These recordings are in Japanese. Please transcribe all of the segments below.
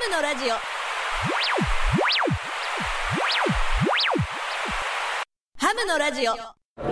ムのラジオ。ハムのラジオ。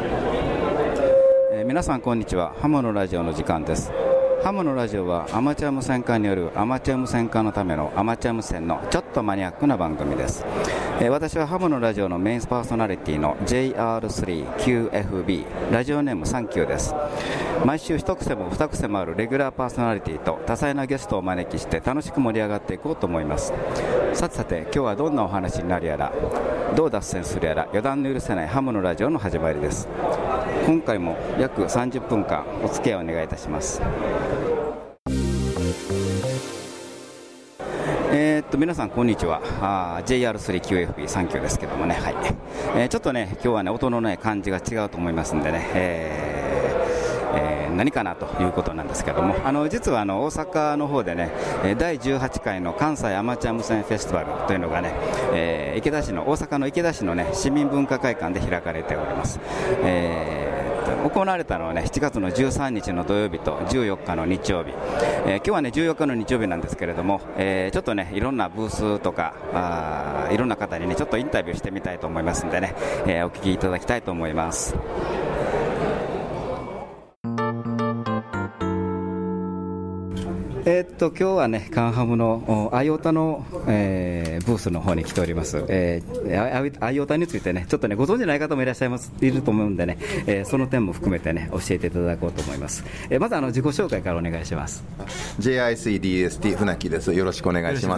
皆さんこんにちは。ハムのラジオの時間です。ハムのラジオはアマチュア無線化によるアマチュア無線化のためのアマチュア無線のちょっとマニアックな番組です。私はハムのラジオのメインパーソナリティの JR3QFB ラジオネームサンキューです。毎週一癖も二癖もあるレギュラーパーソナリティと多彩なゲストをお招きして楽しく盛り上がっていこうと思います。さて今日はどんなお話になるやら、どう脱線するやら、予断の許せないハムのラジオの始まりです。今回も約30分間お付き合いをお願いいたします。皆さんこんにちは。JR3QFB サンキューですけどもね、はい。ちょっとね今日はね音のね感じが違うと思いますんでね、何かなということなんですけども、実は大阪の方でね第18回の関西アマチュア無線フェスティバルというのがね、大阪の池田市のね市民文化会館で開かれております。行われたのはね7月の13日の土曜日と14日の日曜日、今日はね14日の日曜日なんですけれども、ちょっとねいろんなブースとかいろんな方にねちょっとインタビューしてみたいと思いますんでね、お聞きいただきたいと思います。今日はねカンハムのアイオタの、ブースの方に来ております。アイオタについてねちょっとねご存じない方もいると思うんでね、その点も含めてね教えていただこうと思います。まず自己紹介からお願いします。 JICDST 船木です。よろしくお願いします。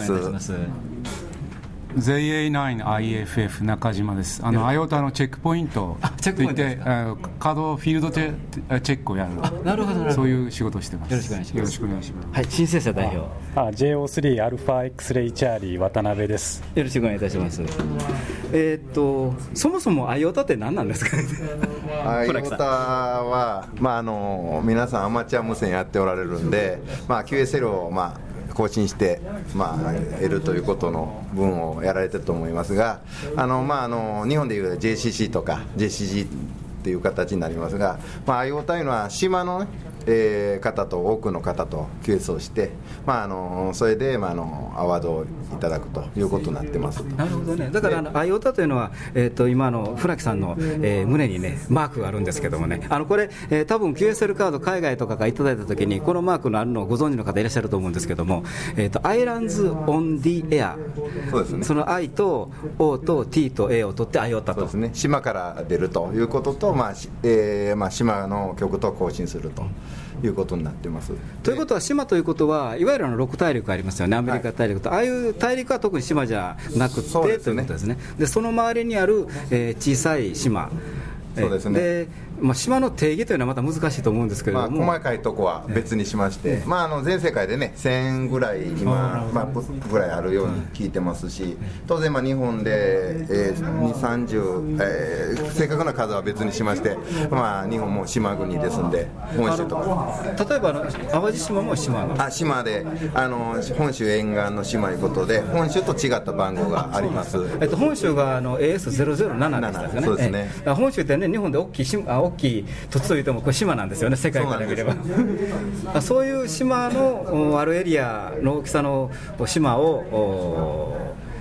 JA9IFF 中島です。アイオタのチェックポイントといってカードフィールドチェックをやる。 なるほど。 そういう仕事をしてます。 よろしくお願いします。 よろしくお願いします。 はい、新生社代表 JO3 アルファ X レイチャーリー渡辺です。 よろしくお願いいたします。そもそもアイオタって何なんですか？ アイオタは、皆さんアマチュア無線やっておられるんで、QSL を更新して、得るということの分をやられてると思いますが、日本でいう JCC とか JCG っていう形になりますが、IO というのは島の、方と多くの方と QS をして、それで、アワードをいただくということになってます。 なるほどね。だからIOTA というのは、今船木さんの、胸にねマークがあるんですけどもね、これ、多分 QSL カード海外とかからいただいたときにこのマークのあるのをご存知の方いらっしゃると思うんですけども、アイランズ・オン・ディ・エア、 そうですね、 その I と O と T と A を取って IOTA と。 そうですね、島から出るということと、島の局と交信するということになってます。 ということは島ということはいわゆる6大陸ありますよね。アメリカ大陸と、ああいう大陸は特に島じゃなくて、ということですね。でその周りにある、小さい島、 そうですね。 で島の定義というのはまた難しいと思うんですけれども、 細かいとこは別にしまして、全世界でね1000ぐらい今、ぐらいあるように聞いてますし、当然日本で、230、正確な数は別にしまして、日本も島国ですんで、本州とか例えば淡路島も島の島で本州沿岸の島いうことで、本州と違った番号があります。 本州がAS007 でしたね。 そうですね。 本州ってね日本で大きい土地といってもこれ島なんですよね、世界から見れば。そういう島のあるエリアの大きさの島を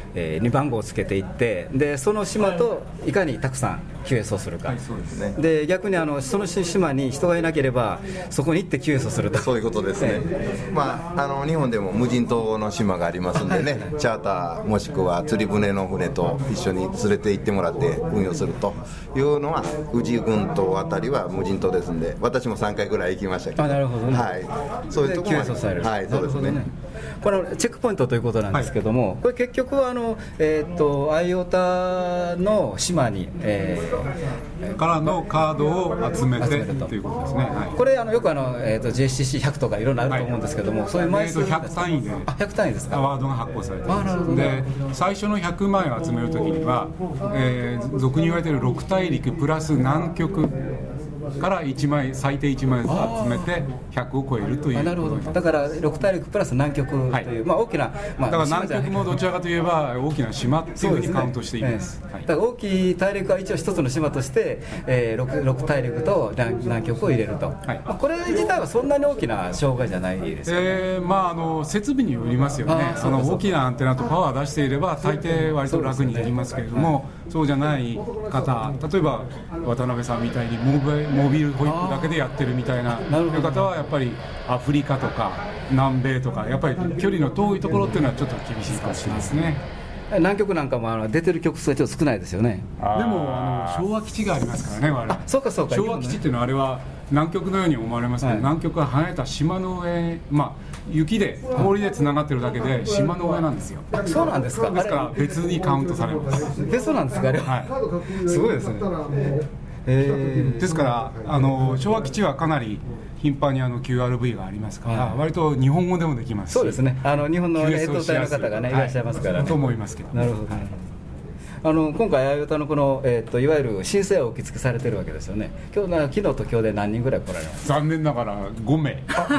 2番号をつけていって、でその島といかにたくさん QS をするか、 そうですね。 で逆にその島に人がいなければそこに行って QS をすると。 そういうことですね。日本でも無人島の島がありますんでね、チャーターもしくは釣り船の船と一緒に連れて行ってもらって運用するというのは、宇治群島あたりは無人島ですんで、私も3回ぐらい行きましたけど。 なるほどね。 そういうところも QS をされる。 はい、そうですね。 これチェックポイントということなんですけども、これ結局はIOTA の島に、 からのカードを集めてということですね。 これよくJCC100 とかいろんなあると思うんですけども、そういう枚数 100単位で 100単位ですか。 アワードが発行されています。で最初の100枚を集めるときには、俗に言われている6大陸プラス南極から1枚最低1枚ずつ集めて100を超えるという。 なるほど。だから6大陸プラス南極という、大きな、 だから南極もどちらかといえば大きな島っていうふうにカウントしています。 だから大きい大陸は一応一つの島として、6大陸と南極を入れると、これ自体はそんなに大きな障害じゃないですよね。 設備によりますよね。その大きなアンテナとパワーを出していれば大抵割と楽にできますけれども、そうじゃない方、例えば渡辺さんみたいにモービルホイップだけでやってるみたいな方はやっぱりアフリカとか南米とかやっぱり距離の遠いところっていうのはちょっと厳しいかもしれないですね。 南極なんかも出てる曲数はちょっと少ないですよね。 でも昭和基地がありますからね、我々。 そうかそうか。 昭和基地っていうのはあれは南極のように思われますけど、南極は離れた島の上、雪で氷でつながってるだけで島の上なんですよ。 そうなんですか。 ですから別にカウントされます。 そうなんですか、あれは。すごいですね。 ですから昭和基地はかなり頻繁にQRV がありますから、割と日本語でもできますし。 そうですね。日本の越冬隊の方がねいらっしゃいますからね。 と思いますけど。 なるほど。今回、あよたのこの、いわゆる申請を受付されてるわけですよね。昨日と今日で何人ぐらい来られます？ 残念ながら5名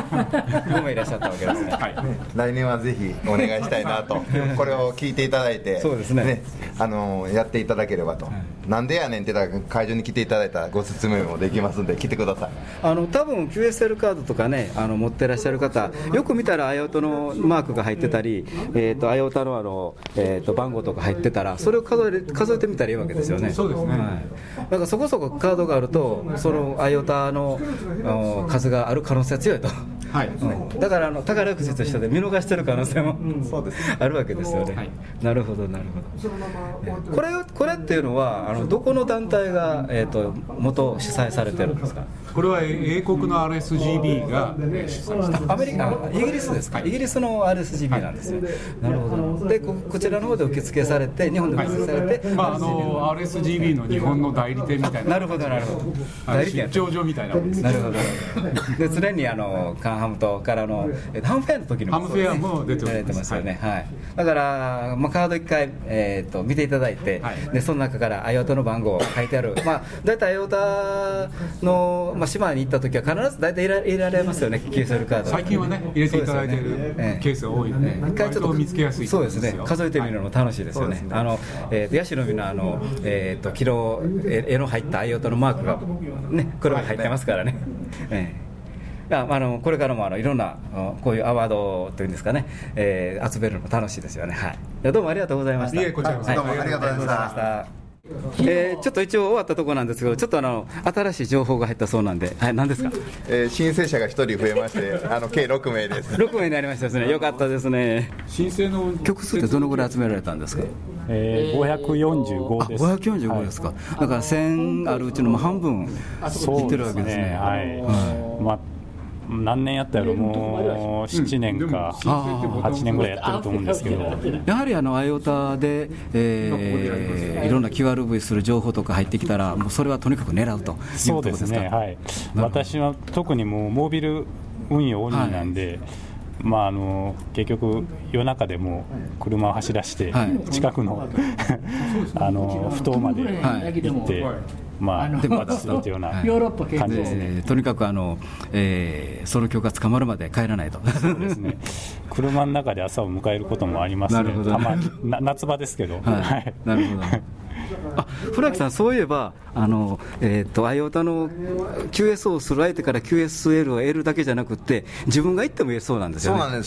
5名いらっしゃったわけですね。 来年はぜひお願いしたいなとこれを聞いていただいて、 そうですね、 やっていただければと、なんでやねんって言ったら会場に来ていただいたらご説明もできますんで来てください。 多分 QSL カードとかね持ってらっしゃる方、よく見たらあよたのマークが入ってたり、あよたの番号とか入ってたら、それを数えてみたらいいわけですよね。 そうですね。 だからそこそこカードがあると、そのあよたの数がある可能性が強いと。だから宝くじと一緒で見逃してる可能性もあるわけですよね。なるほどなるほど。これっていうのはどこの団体が元主催されてるんですか？ これは英国の RSGB が主催したアメリカ、イギリスですか？イギリスの RSGB なんですよ。なるほど。でこちらの方で受付されて、日本で受付されて、 RSGB の日本の代理店みたいな。 なるほどなるほど。 代理店出張所みたいなもんです。 なるほど。で常にカンハムとからのハムフェアの時にもハムフェアも出てますよね。だからカード1回見ていただいて、でその中からあよたの番号書いてある。だいたいあよたの島に行った時は必ずだいたい入れられますよね、QSL カード。 最近はね入れていただいているケースが多いので、 一回ちょっと見つけやすい。 そうですね。数えてみるのも楽しいですよね。ヤシの実のキロ絵の入ったあよたのマークがね、これも入ってますからね。これからもいろんなこういうアワードというんですかね、集めるのも楽しいですよね。どうもありがとうございました。 こちらこそどうもありがとうございました。 ちょっと一応終わったところなんですけど、ちょっと新しい情報が入ったそうなんで、何ですか？ 申請者が1人増えまして計6名です。 6名になりましたですね。よかったですね。 申請の曲数ってどのぐらい集められたんですか ？545です。 545ですか。だから1000あるうちの半分いってるわけですね。 何年やったやろ、もう7年か8年ぐらいやってると思うんですけど、 やはりあよたで、いろんな QRV する情報とか入ってきたら、もうそれはとにかく狙うというところですか？ そうですね。私は特にもうモービル運用オンリーなんで、結局夜中でも車を走らして近くの埠頭まで行って、でもなんていうような感じですね。 とにかくその許可捕まるまで帰らないと。 そうですね。車の中で朝を迎えることもありますね。たまに夏場ですけど。 なるほど。船木さん、そういえばあよたの QS をする相手から QSL を得るだけじゃなくて、自分が行っても言えそうなんですよね。 そうなんです。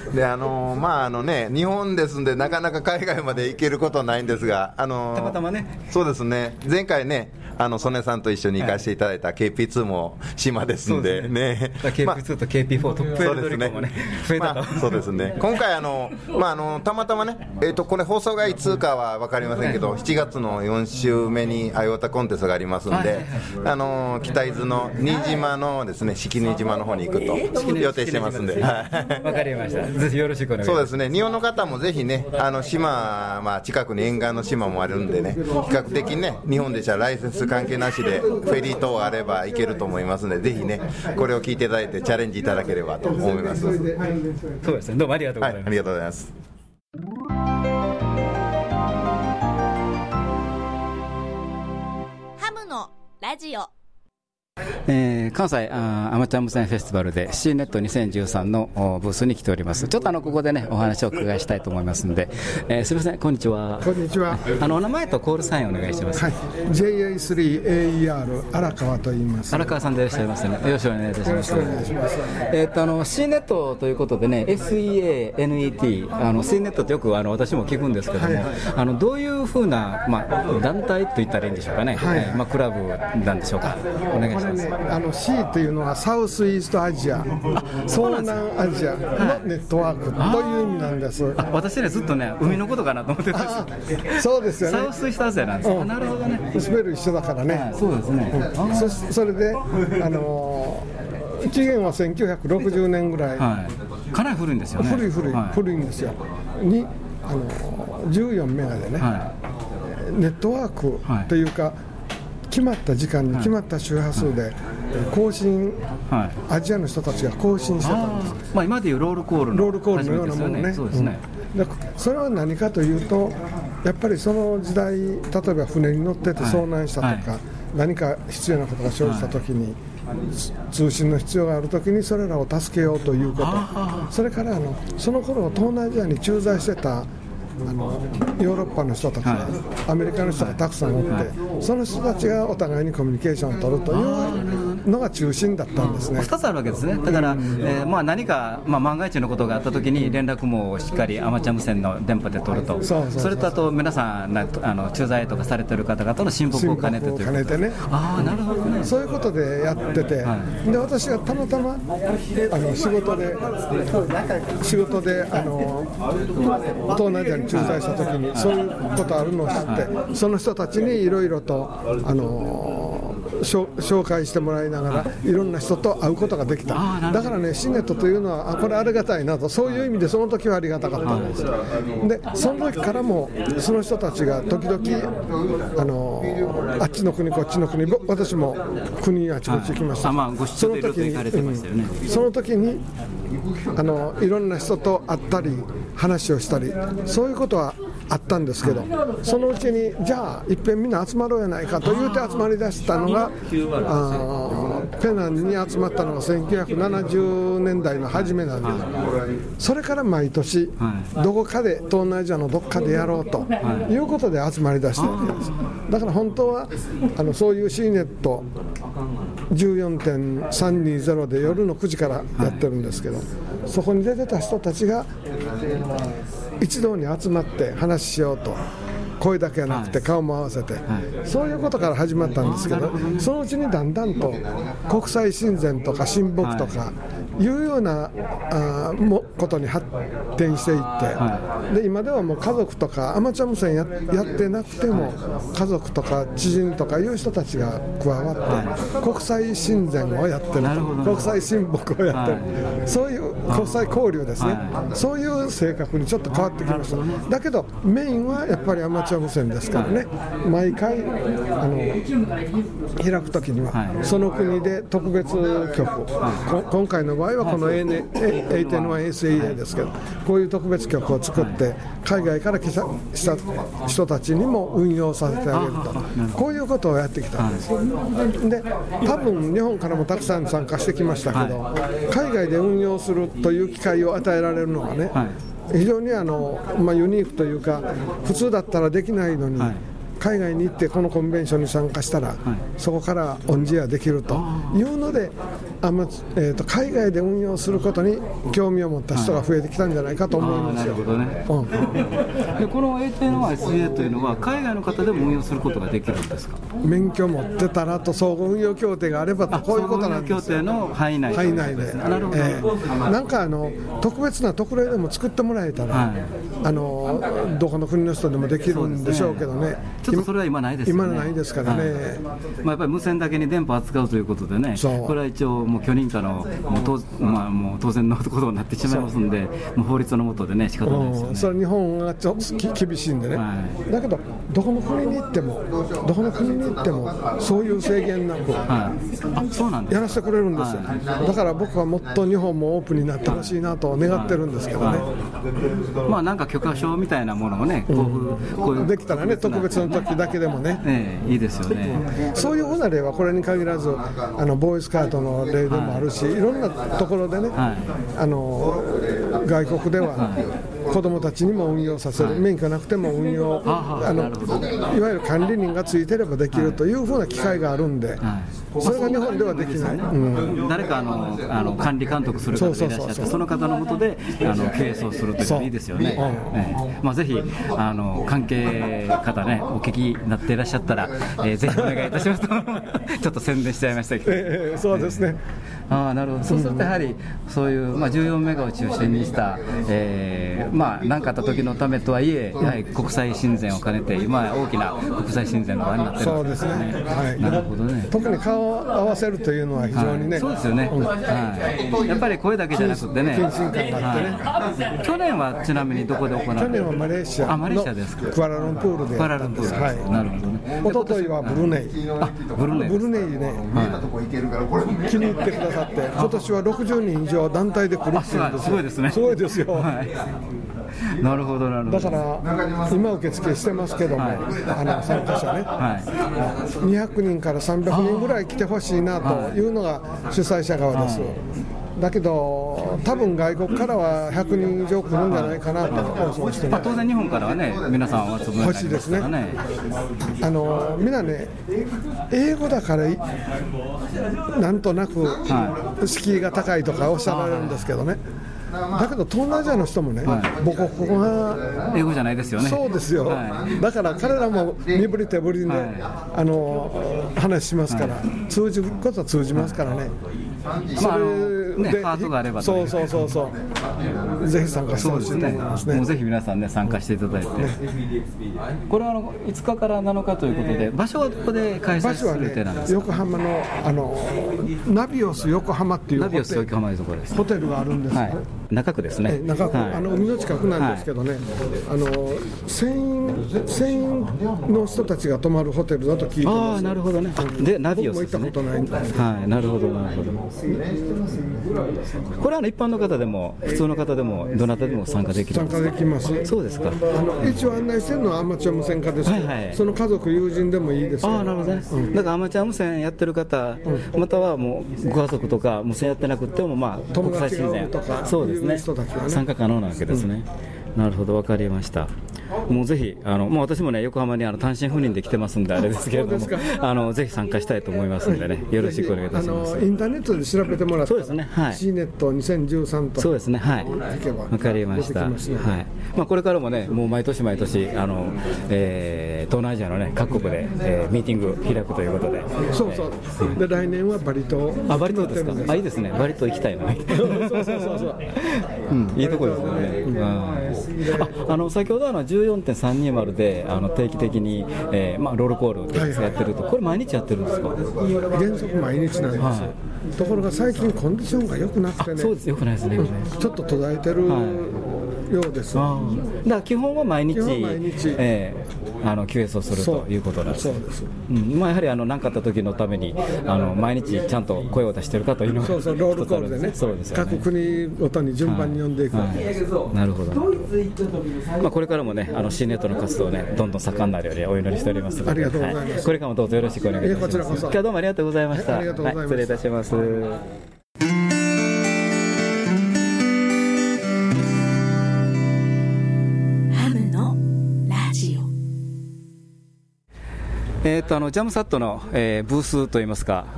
で日本ですんでなかなか海外まで行けることはないんですが、たまたまね。 そうですね。前回ね曽根さんと一緒に行かせていただいた KP2 も島ですんでね。 KP2 と KP4 とプエルトリコもね増えたと。 そうですね。今回たまたまねこれ放送がいつかは分かりませんけど、7月の4週目にあよたコンテストがありますんで、北伊豆の新島のですね、式根島の方に行くと予定してますんで。 わかりました。ぜひよろしくお願いします。 そうですね。日本の方もぜひね島、近くに沿岸の島もあるんでね、比較的ね日本でしたらライセンス関係なしでフェリー等あれば行けると思いますので、ぜひねこれを聞いていただいてチャレンジいただければと思います。そうですね。どうもありがとうございます。 ありがとうございます。 ハムのラジオ。 関西アマチュア無線フェスティバルで C ネット2013のブースに来ております。ちょっとここでねお話をお伺いしたいと思いますので、すみません、こんにちは。 こんにちは。 お名前とコールサインお願いします。 はい、JA3AER 荒川と言います。 荒川さんでいらっしゃいますね。よろしくお願いいたします。C ネットということでね、SEANET、C ネットってよく私も聞くんですけども、どういうふうな、団体と言ったらいいんでしょうかね、クラブなんでしょうか。お願いします。 これね、C というのはサウスイーストアジア、東南アジアのネットワークという意味なんです。 私ねずっとね海のことかなと思ってたんです。 そうですよね。 サウスイーストアジアなんです。なるほどね。 スペル一緒だからね。 そうですね。 それで期限は1960年ぐらい。 かなり古いんですよね。 古いんですよ。に14メガでね、ネットワークというか、決まった時間に決まった周波数で更新、アジアの人たちが更新してたんです。 今でいうロールコールのようなものね。そうですね。それは何かというと、やっぱりその時代、例えば船に乗ってて遭難したとか、何か必要なことが生じたときに、通信の必要があるときにそれらを助けようということ、それからその頃東南アジアに駐在してたヨーロッパの人たち、アメリカの人がたくさんおって、その人たちがお互いにコミュニケーションを取るというのが中心だったんですね。 2つあるわけですね。だから、何か、万が一のことがあったときに連絡もしっかりアマチュア無線の電波で取ると、それとあと皆さん駐在とかされてる方々の親睦を兼ねてということで、 ね、なるほどね。そういうことでやってて、で私がたまたま仕事で東南アジアに駐在したときにそういうことあるのを知って、その人たちにいろいろと紹介してもらいながらいろんな人と会うことができた。だからね、Cネットというのはこれありがたいなと、そういう意味でその時はありがたかったんです。でその時からもその人たちが時々あっちの国こっちの国、私も国あちこち行きました。その時にいろんな人と会ったり話をしたり、そういうことはあったんですけど、そのうちにじゃあいっぺんみんな集まろうやないかと言うて集まりだしたのがペナンに集まったのが1970年代の初めなんです。それから毎年どこかで東南アジアのどこかでやろうということで集まりだしたわけです。だから本当はそういう C ネット 14.320 で夜の9時からやってるんですけど、そこに出てた人たちが一堂に集まって話しようと、声だけじゃなくて顔も合わせて、そういうことから始まったんですけど、そのうちにだんだんと国際親善とか親睦とかいうようなことに発展していって、で今ではもう家族とかアマチュア無線やってなくても家族とか知人とかいう人たちが加わって国際親善をやってると、国際親睦をやってる、そういう国際交流ですね、そういう性格にちょっと変わってきました。だけどメインはやっぱりアマチュア無線ですからね、毎回開くときにはその国で特別曲、今回の場合はこの 8N1SEA ですけど、こういう特別曲を作って海外から来た人たちにも運用させてあげると、こういうことをやってきたんです。で多分日本からもたくさん参加してきましたけど、海外で運用するという機会を与えられるのはね、非常にユニークというか、普通だったらできないのに、海外に行ってこのコンベンションに参加したら、そこからオンジエアできるというので、海外で運用することに興味を持った人が増えてきたんじゃないかと思うんですよ。 でこの 8N1SEA というのは海外の方でも運用することができるんですか？ 免許持ってたらと相互運用協定があればと、こういうことなんですよ。 相互運用協定の範囲内で、なんか特別な特例でも作ってもらえたら、どこの国の人でもできるんでしょうけどね、 ちょっとそれは今ないですよね。 今ないですからね、 やっぱり無線だけに電波を扱うということでね、これは一応もう許認可のもう当然のことになってしまいますので、もう法律の下でね仕方ないですよね。 それ日本がちょっと厳しいんでね、だけどどこの国に行ってもそういう制限なく、やらせてくれるんですよ。だから僕はもっと日本もオープンになってほしいなと願ってるんですけどね。 なんかか許可証みたいなものをね、 こういうできたらね、特別の時だけでもね、 いいですよね。 そういうふうな例はこれに限らずボーイスカートの例でもあるし、いろんなところでね、外国では子どもたちにも運用させる、免許なくても運用、いわゆる管理人がついてればできるというふうな機会があるんで、それが日本ではできない。 誰か管理監督する方がいらっしゃって、その方の下で経営をするというのはいいですよね。ぜひ関係方ね、お聞きになっていらっしゃったら、ぜひお願いいたしますとちょっと宣伝しちゃいましたけど、 そうですね。 なるほど。そうするとやはりそういう、14メガを中心にした、何かあった時のためとはいえ、やはり国際親善を兼ねて、今は大きな国際親善の場になっているわけですね。 そうですね。 なるほどね。 特に顔を合わせるというのは非常にね、 そうですよね。やっぱり声だけじゃなくてね、 謹慎感があってね。 去年はちなみにどこで行われた？ 去年はマレーシアのクアラルンプールでやったんです。なるほどね。一昨日はブルネイ。ブルネイね、気に入ってくださって、今年は60人以上団体で来るっていうんです。 すごいですね。 すごいですよ。 なるほどなるほど。 だから今受付してますけども、参加者ね、200人から300人ぐらい来てほしいなというのが主催者側です。だけど多分外国からは100人以上来るんじゃないかなと放送してね。 当然日本からはね、皆さんお集めになりますからね。欲しいですね。 みんなね、英語だからなんとなく敷居が高いとかおっしゃられるんですけどね。だけど東南アジアの人もね、母国語が英語じゃないですよね。 そうですよ。だから彼らも身振り手振りで話しますから、通じることは通じますからね。それでハートがあれば、 そうぜひ参加してほしいと思いますね。 もうぜひ皆さんね、参加していただいて、これは5日から7日ということで、場所はどこで開催する予定なんですか？ 横浜のナビオス横浜っていうホテルがあるんです。 中区ですね。 中区、海の近くなんですけどね、船員の人たちが泊まるホテルだと聞いてます。 なるほどね。でナビオスですね。 僕も行ったことないんです。 なるほどなるほど。これは一般の方でも普通の方でもどなたでも参加できるんですか？ 参加できます。 そうですか。 一応案内してるのはアマチュア無線化ですけど、その家族友人でもいいですけど。 なるほどね。だからアマチュア無線やってる方、またはもうご家族とか無線やってなくても友達がおるとかそうですね。参加可能なわけですね。なるほど、分かりました。もうぜひもう私もね、横浜に単身赴任で来てますんであれですけれども、ぜひ参加したいと思いますんでね、よろしくお願いいたします。 インターネットで調べてもらったら、 そうですね、はい、 C ネット2013と、 そうですね、はい、分かりました。はい、これからもね、もう毎年毎年東南アジアのね各国で、ミーティング開くということで、 そうで来年はバリ島。 バリ島ですか？いいですね、バリ島行きたいな。そういいところですよね。先ほど14.320で定期的に、ロールコールってやってると、これ毎日やってるんですか？ 原則毎日なんですよ。ところが最近コンディションが良くなくてね。 そうです、良くないですね。 ちょっと途絶えてるようです。 だから基本は毎日QS をするということなんです。 そうです。 やはり何かあった時のために毎日ちゃんと声を出してるかというのが、 ロールコールでね、各国ごとに順番に呼んでいく。 なるほど。これからもね、C ネットの活動ね、どんどん盛んになるようにお祈りしておりますので、 ありがとうございます。 これからもどうぞよろしくお願いいたします。今日はどうもありがとうございました。失礼いたします。ジャムサットの、ブースといいますか、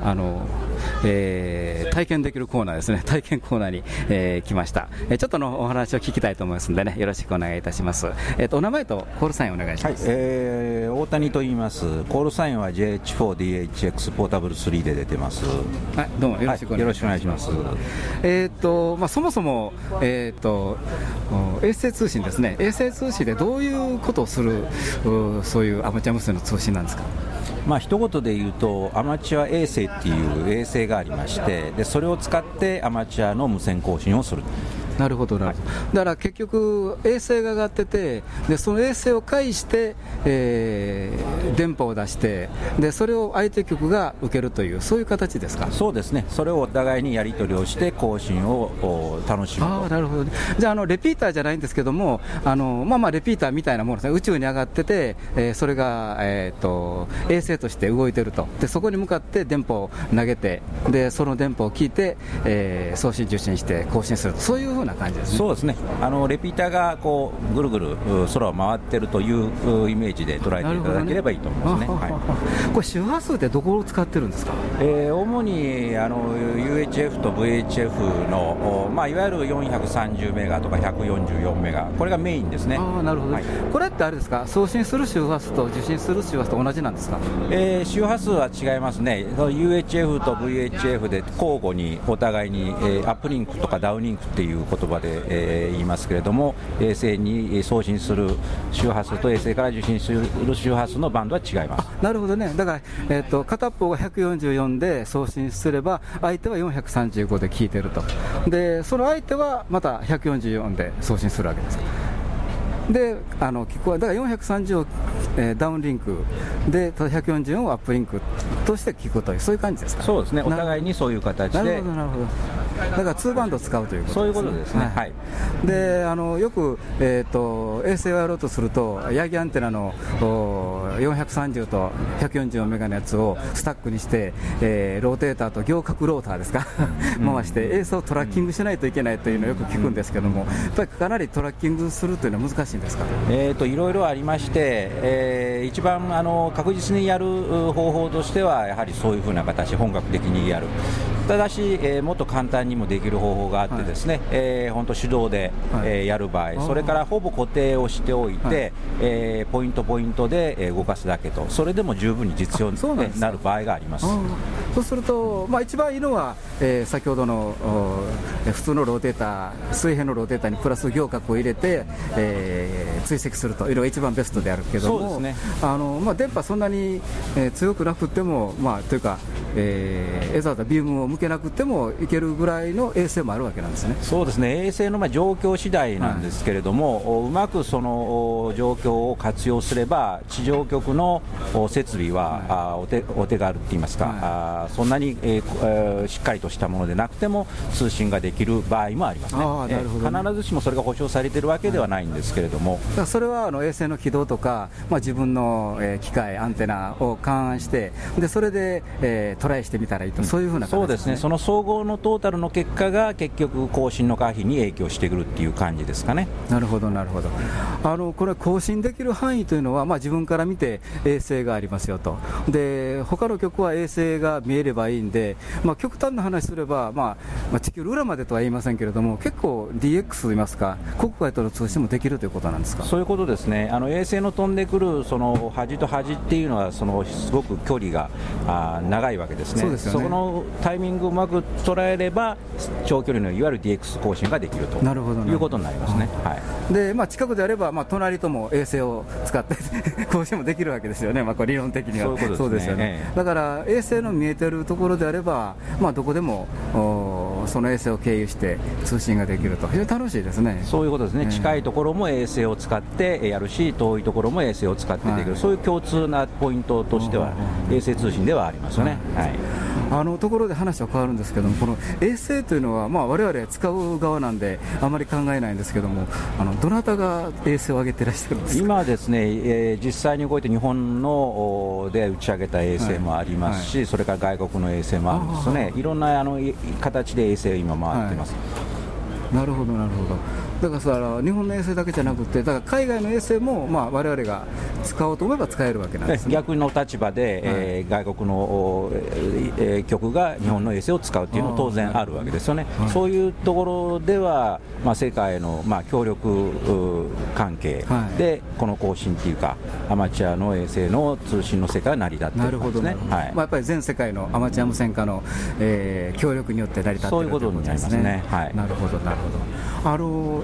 体験できるコーナーですね、体験コーナーに、来ました。ちょっとのお話を聞きたいと思いますのでね、よろしくお願いいたします。お名前とコールサインお願いします。 大谷と言います。コールサインは JH4DHX ポータブル3で出てます。 はい、どうもよろしくお願いします。そもそも、衛星通信ですね。衛星通信でどういうことをするそういうアマチュア無線の通信なんですか？ 一言で言うと、アマチュア衛星っていう衛星がありまして、でそれを使ってアマチュアの無線交信をする。 なるほどなるほど、だから結局衛星が上がってて、でその衛星を介して、電波を出して、でそれを相手局が受けるという、そういう形ですか。 そうですね、それをお互いにやり取りをして更新を楽しむと。 なるほど、ね、じゃあレピーターじゃないんですけども、レピーターみたいなものですね、宇宙に上がってて、それが、衛星として動いてると、でそこに向かって電波を投げて、でその電波を聞いて、送信受信して更新すると、そういうふうな感じですね。 そうですね、レピーターがこうぐるぐる空を回ってるというイメージで捉えていただければいいと思いますね。 これ周波数ってどこを使ってるんですか。 主にUHF と VHF の、いわゆる430メガとか144メガ、これがメインですね。 なるほど、はい、これってあれですか、送信する周波数と受信する周波数と同じなんですか。 周波数は違いますね。UHF と VHF で交互にお互いに、アップリンクとかダウンリンクっていう言葉で、言いますけれども、衛星に送信する周波数と衛星から受信する周波数のバンドは違います。 なるほどね、だから、片方が144で送信すれば相手は435で聞いてると、でその相手はまた144で送信するわけです。で聞こえだから430を、ダウンリンクで144をアップリンクとして聞くという、そういう感じですか。 そうですね、お互いにそういう形で。 なるほどなるほど、だから2バンドを使うということですね。 そういうことですね、はい、 でよく、衛星をやろうとすると、ヤギアンテナの430と144メガのやつをスタックにして、ローテーターと行角ローターですか回して衛星をトラッキングしないといけないというのをよく聞くんですけども、やっぱりかなりトラッキングするというのは難しいんですか。 いろいろありまして、一番確実にやる方法としてはやはりそういうふうな形、本格的にやる。ただし、もっと簡単にもできる方法があってですね、本当手動で、やる場合、それからほぼ固定をしておいて、ポイントポイントで動かすだけと、それでも十分に実用になる場合があります。 そうすると、一番いいのは、先ほどの普通のローテーター、水平のローテーターにプラス行角を入れて、追跡するというのが一番ベストであるけども、そうですね、電波そんなに、強くなくても、というか、わざわざビームを向けなくてもいけるぐらいの衛星もあるわけなんですね。 そうですね、衛星の状況次第なんですけれども、うまくその状況を活用すれば、地上局の設備は、お手軽って言いますか、そんなに、しっかりとしたものでなくても通信ができる場合もありますね。必ずしもそれが保証されているわけではないんですけれども、 それは衛星の軌道とか、自分の、機械、アンテナを勘案して、でそれで、トライしてみたらいいと、そういうふうな形ですね。 そうですね、その総合のトータルの結果が結局更新の可否に影響してくるっていう感じですかね。 なるほどなるほど。これ更新できる範囲というのは、自分から見て衛星がありますよと、で他の局は衛星が見えればいいんで、極端な話すれば、地球の裏までとは言いませんけれども、結構 DX といいますか、国外との通信もできるということなんですか。 そういうことですね。衛星の飛んでくるその端と端っていうのはすごく距離が長いわけですね。そこのタイミングをうまく捉えれば長距離のいわゆる DX 更新ができるということになりますね。 で近くであれば、隣とも衛星を使って更新もできるわけですよね、これ理論的には。そうですよね。だから衛星の見えているところであれば、どこでもその衛星を経由して通信ができると、非常に楽しいですね。 そういうことですね。近いところも衛星を使ってやるし、遠いところも衛星を使ってできる、そういう共通なポイントとしては衛星通信ではありますよね。 ところで話は変わるんですけども、この衛星というのは、我々使う側なんであまり考えないんですけども、どなたが衛星を上げてらっしゃるんですか。 今ですね、実際に動いて日本ので打ち上げた衛星もありますし、それから外国の衛星もあるんですね。いろんな形で衛星今回ってます。 なるほどなるほど。だからさ、日本の衛星だけじゃなくて、だから海外の衛星も我々が使おうと思えば使えるわけなんですね。 逆の立場で、外国の、局が日本の衛星を使うっていうのは当然あるわけですよね。そういうところでは、世界の、協力関係で、この更新っていうかアマチュアの衛星の通信の世界が成り立っているんですね。 やっぱり全世界のアマチュア無線化の、協力によって成り立っているということですね。 そういうことになりますね。 なるほどなるほど。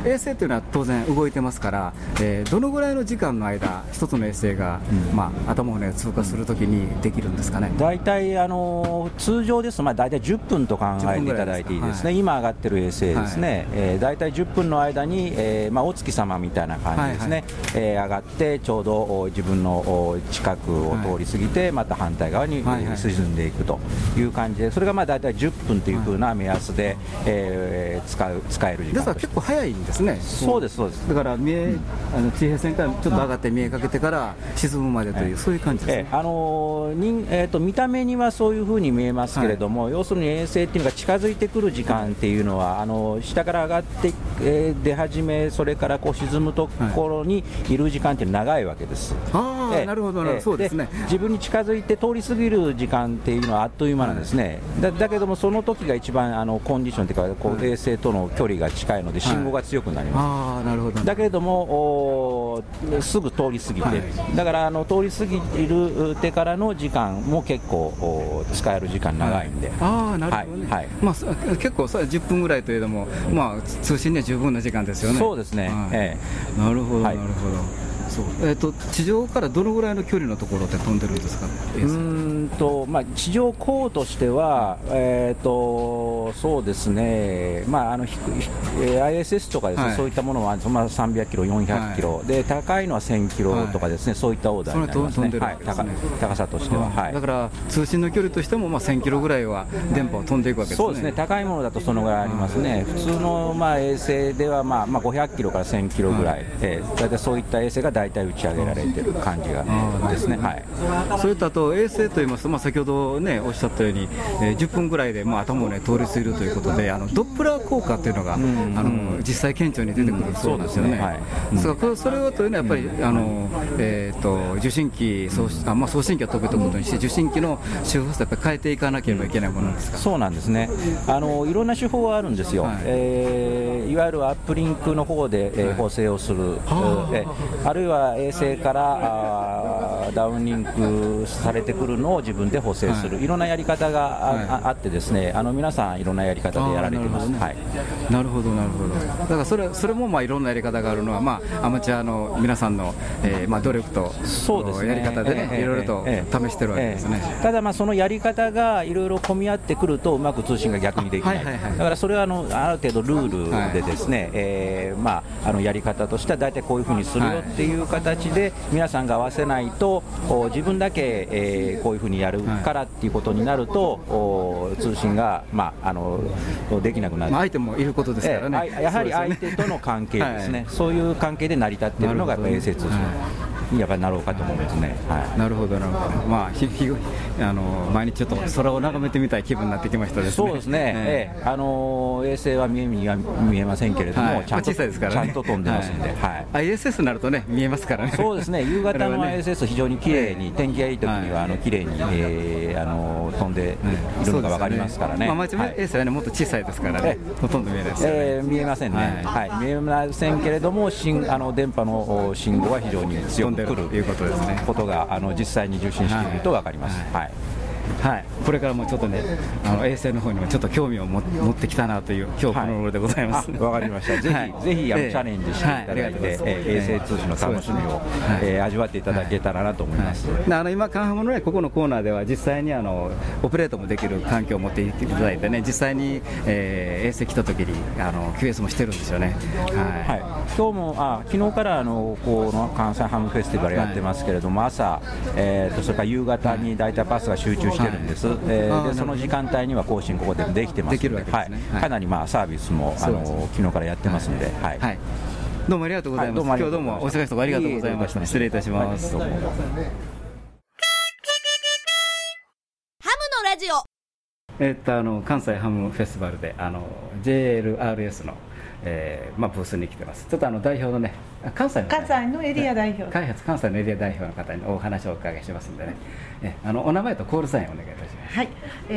衛星というのは当然動いてますから、どのぐらいの時間の間一つの衛星が、頭骨を通過するときにできるんですかね。 大体通常ですと、大体10分と考えていただいていいですね。今上がってる衛星ですね、大体10分の間に、お月様みたいな感じですね、上がってちょうど自分の近くを通り過ぎて、また反対側に進んでいくという感じで、それが大体10分というふうな目安で、使える時間ですから結構早いんですね。 そうですそうです。 だから地平線からちょっと上がって見えかけてから沈むまでという、そういう感じですね。 見た目にはそういうふうに見えますけれども、要するに衛星っていうのが近づいてくる時間っていうのは、下から上がって、出始め、それからこう沈むところにいる時間って長いわけです。 なるほど、そうですね。 自分に近づいて通り過ぎる時間っていうのはあっという間なんですね。だけどもその時が一番コンディションというか、衛星との距離が近いので信号が強くなります。 なるほど。 だけれどもすぐ通り過ぎて、だから通り過ぎてからの時間も結構使える時間長いんで、 なるほどね。結構それ10分ぐらいといえども、通信には十分な時間ですよね。 そうですね。 なるほどなるほど。地上からどのぐらいの距離のところで飛んでるんですか。 地上高としては、そうですね、ISS とかですね、そういったものは300キロ、400キロで、高いのは1000キロとかですね、そういったオーダーになりますね。高さとしては、 だから通信の距離としても1000キロぐらいは電波を飛んでいくわけですね。 そうですね、高いものだとそのぐらいありますね。普通の衛星では500キロから1000キロぐらい、大体そういった衛星が大体打ち上げられている感じがですね。 それとあと衛星といいますと、先ほどねおっしゃったように、10分ぐらいで頭を通り過ぎるということで、ドップラー効果というのが実際顕著に出てくるそうですよね。それはというのはやっぱり受信機送信機を飛ぶということにして、受信機の周波数をやっぱり変えていかなければいけないものなんですか。 そうなんですね。いろんな手法はあるんですよ。いわゆるアップリンクの方で補正をする、あるいは衛星からダウンリンクされてくるのを自分で補正する、いろんなやり方があってですね、皆さんいろんなやり方でやられています。 なるほどなるほど。だからそれもいろんなやり方があるのは、アマチュアの皆さんの努力とやり方でね、いろいろと試してるわけですね。 ただそのやり方がいろいろ混み合ってくるとうまく通信が逆にできない。だからそれはある程度ルールでですね、やり方としては大体こういうふうにするよっていう形で皆さんが合わせないと、自分だけこういうふうにやるからっていうことになると、通信ができなくなる。 相手もいることですからね。 やはり相手との関係ですね。そういう関係で成り立っているのがやっぱり衛星通信にやっぱりなろうかと思いますね。 なるほどなるほど。毎日ちょっと空を眺めてみたい気分になってきましたですね。 そうですね。衛星は見えませんけれども、ちゃんと飛んでますんで。 ISS になるとね見えますからね。 そうですね。夕方の ISS 非常に綺麗に、天気がいい時には綺麗に飛んでいるのが分かりますからね。 衛星はねもっと小さいですからね、ほとんど見えないですよね。 見えませんね。見えませんけれども、電波の信号は非常に強く来るということですね。ことが実際に受信してみると分かります。 これからもちょっとね衛星の方にもちょっと興味を持ってきたなという今日この頃でございます。 わかりました。ぜひチャレンジしていただいて、衛星通信の楽しみを味わっていただけたらなと思います。 今カンハムのねここのコーナーでは実際にオペレートもできる環境を持っていただいてね、実際に衛星来た時にQS もしてるんですよね。 今日も昨日からこの関西ハムフェスティバルやってますけれども、朝それから夕方に大体パスが集中してるんです。でその時間帯には更新ここでできてますので、かなりサービスも昨日からやってますので、 どうもありがとうございます。今日どうもお忙しいところありがとうございました。失礼いたします。 ハムのラジオ。 関西ハムフェスティバルでJLRS のブースに来てます。ちょっと代表のね関西のエリア代表、関西のエリア代表の方にお話をお伺いしますんでね、お名前とコールサインお願いいたします。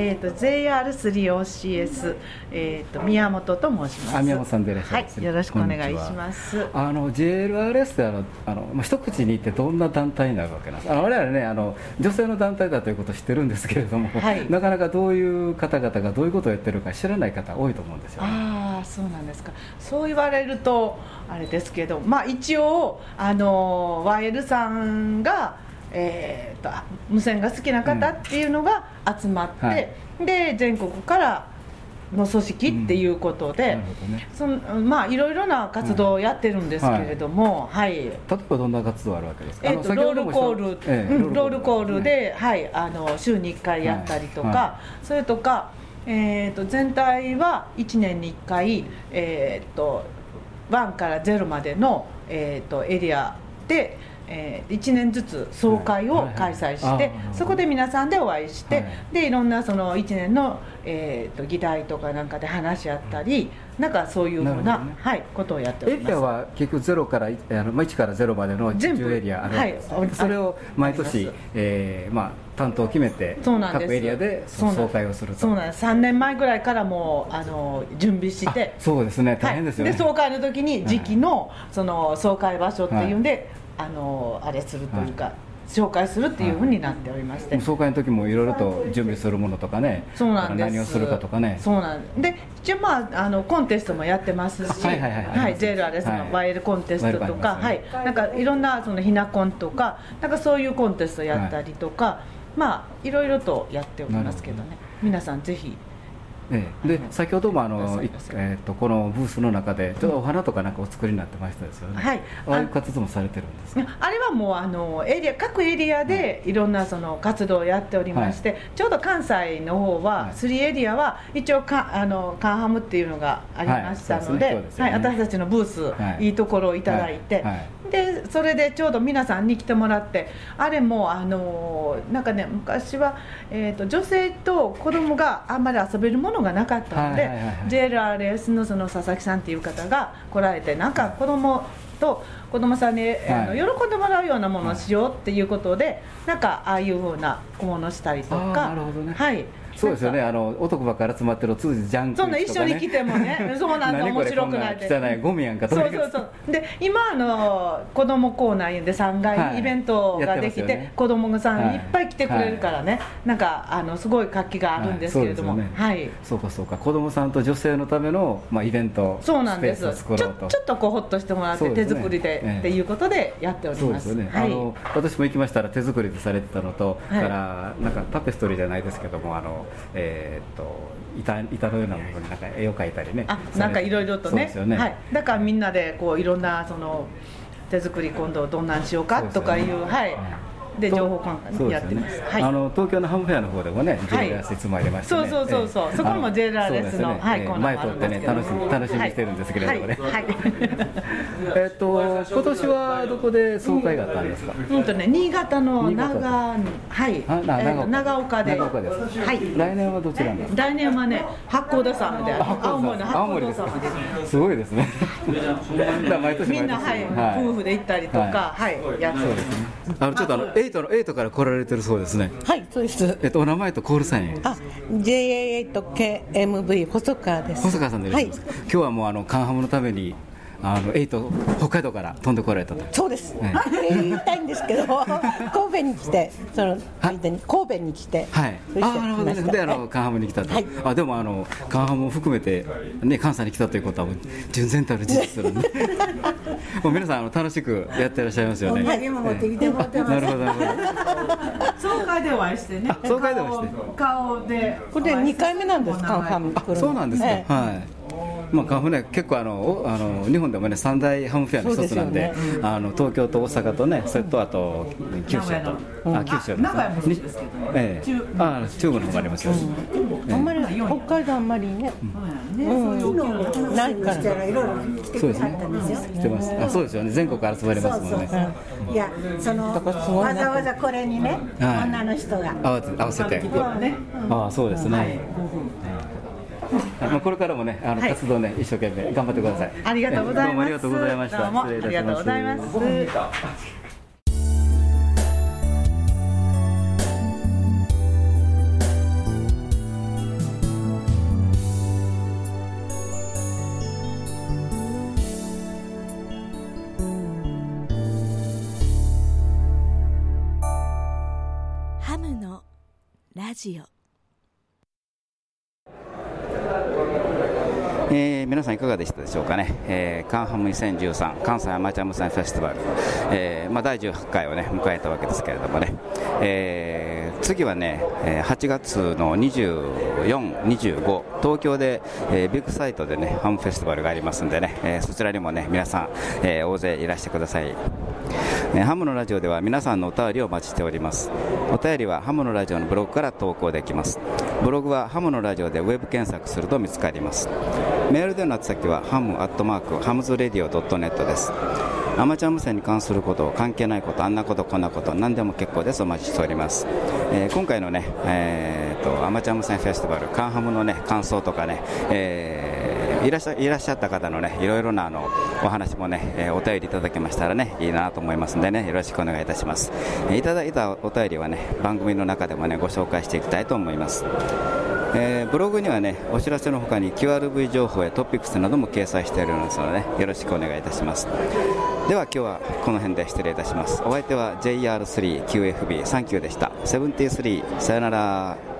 JR3OCS、宮本と申します。 宮本さんでいらっしゃいます、 よろしくお願いします。 JLRS って一口に言ってどんな団体になるわけなんですか。我々ね女性の団体だということを知ってるんですけれども、なかなかどういう方々がどういうことをやってるか知らない方多いと思うんですよね。 ああ、そうなんですか。そう言われるとあれですけど、一応YL さんが、無線が好きな方っていうのが集まって、で全国からの組織っていうことで、いろいろな活動をやってるんですけれども、例えばどんな活動あるわけですか？ ロールコールで、週に1回やったりとか、それとか、全体は1年に1回、1から0までの、エリアで、1年ずつ総会を開催して、そこで皆さんでお会いして、でいろんなその1年の、議題とかなんかで話し合ったり、なんかそういうふうな、ことをやっております。 エリアは結局1から0までの10エリアあるわけです。それを毎年、担当を決めて各エリアで総会をすると。 そうなんです。3年前ぐらいからもう準備して、 そうですね、大変ですよね。 で総会の時に時期のその総会場所っていうんで、あれするというか、紹介するっていうふうになっておりまして、 総会の時もいろいろと準備するものとかね、 そうなんです。 何をするかとかね。 そうなんで、一応コンテストもやってますし、JLRS のYLコンテストとか、なんかいろんなそのひなコンとか、なんかそういうコンテストやったりとか、いろいろとやっておりますけどね。皆さんぜひ。 で先ほどもこのブースの中でちょっとお花とかなんかお作りになってましたですよね。ああいう活動もされてるんですか？ あれはもう各エリアでいろんなその活動をやっておりまして、ちょうど関西の方は3エリアは一応カンハムっていうのがありましたので、私たちのブースいいところをいただいて、でそれでちょうど皆さんに来てもらって、あれもなんかね、昔は女性と子供があんまり遊べるものがなかったので、JLRS のその佐々木さんっていう方が来られて、なんか子供さんに喜んでもらうようなものをしようっていうことで、なんかああいうふうな小物したりとか。 そうですよね、男ばっかり集まってる通じジャンクとかね、 そんな一緒に来てもね、そうなんで面白くないで、 汚いゴミやんかと。 そうで、今子供コーナーで3階にイベントができて、子供さんいっぱい来てくれるからね、なんかすごい活気があるんですけれども、 そうか子供さんと女性のためのイベントスペースを作ろうと、 ちょっとほっとしてもらって手作りでっていうことでやっております。 私も行きましたら手作りでされてたのと、からなんかタペストリーじゃないですけども、板のようなものになんか絵を描いたりね、 なんかいろいろとね、だからみんなでこういろんなその手作り今度どんなんしようかとかいう、で情報交換やってます。 東京のハムフェアの方でもね、JLRS いつも入れましてね。 そこも JLRS の前取ってね、楽しみにしてるんですけれどもね。今年はどこで総会があったんですか？ 新潟の長岡で。 来年はどちらなんですか？ 来年はね、八甲田山で、青森の八甲田山で。 すごいですね。 みんな夫婦で行ったりとか、やってます。 ちょっと8から来られてるそうですね。 そうです。 お名前とコールサイン。 JA8KMV 細川です。 細川さんでいらっしゃいますか？今日はもうカンハムのために8北海道から飛んでこられたと。 そうです。言いたいんですけど、神戸に来て、その間に神戸に来て、なるほどね。でカンハムに来たと。でもカンハムを含めてね、関西に来たということは純然たる事実なので、もう皆さん楽しくやってらっしゃいますよね。 持ってきてもらってます。 なるほど。 総会でお会いしてね。 総会でお会いして。 顔で。 これ2回目なんです。カンハム来るの。 そうなんですか。カンハムね、結構日本でもね三大ハムフェアの一つなんで、東京と大阪とね、それとあと九州と九州名古屋もそうですけどね。 中部の方もありますよ。 あんまり北海道あんまりね、ないから。 いろいろ来てくれはったんですよ。 来てます。そうですよね。全国から集まりますもんね。 いや、わざわざこれにね、女の人が合わせて。そうですね。これからもね、活動ね、一生懸命頑張ってください。 ありがとうございます。 どうもありがとうございました。 失礼いたします。ありがとうございます。 ハムのラジオ。 皆さんいかがでしたでしょうかね、カンハム2013関西アマチュア無線フェスティバル、第18回をね迎えたわけですけれどもね、次はね8月の24、25東京で、ビッグサイトでねハムフェスティバルがありますんでね、そちらにもね皆さん、大勢いらしてください。ハムのラジオでは皆さんのお便りをお待ちしております。お便りはハムのラジオのブログから投稿できます。ブログはハムのラジオでウェブ検索すると見つかります。メールでの宛先はham@hamsradio.net です。アマチュア無線に関すること、関係ないこと、あんなことこんなこと何でも結構です。お待ちしております。今回のね、アマチュア無線フェスティバルカンハムのね感想とかね、いらっしゃった方のねいろいろなお話もね、お便りいただけましたらねいいなと思いますんでね、よろしくお願いいたします。いただいたお便りはね番組の中でもねご紹介していきたいと思います。ブログにはねお知らせの他に QRV 情報やトピックスなども掲載しているのですので、ね、よろしくお願いいたします。では今日はこの辺で失礼いたします。お相手は JR3QFB サンキューでした。73さよなら。